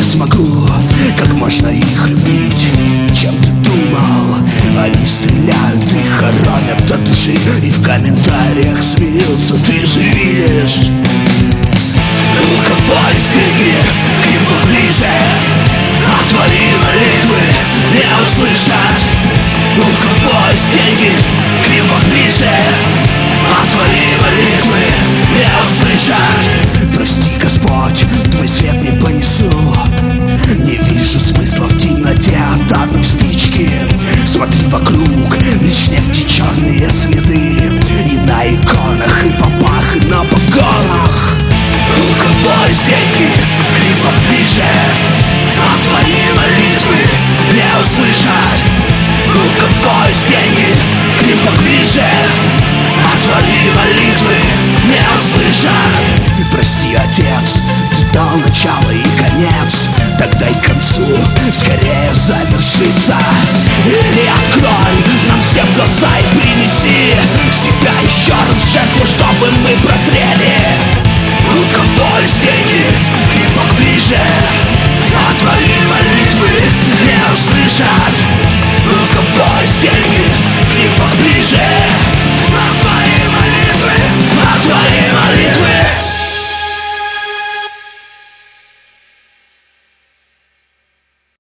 смогу, как можно их любить. Чем ты думал? Они стреляют и хоронят до души, и в комментариях смеются, ты же видишь. У кого есть деньги, к ним поближе, а твои молитвы не услышат. У кого есть деньги, к ним поближе, а твои молитвы не услышат. Прости, Господь, твой свет не понесу. Не вижу смысла в темноте от одной спички. Смотри вокруг, лишь нефти черные следы, и на иконах, и попах, и на погонах. У кого есть деньги, к ним поближе, а твои молитвы не услышат. У кого есть деньги, к ним поближе, а твои молитвы не услышат. Прости, Отец, ты дал начало и конец, так дай к концу скорее завершиться. Или открой нам всем глаза и принеси себя еще раз в жертву, чтобы мы прозрели. У кого есть деньги,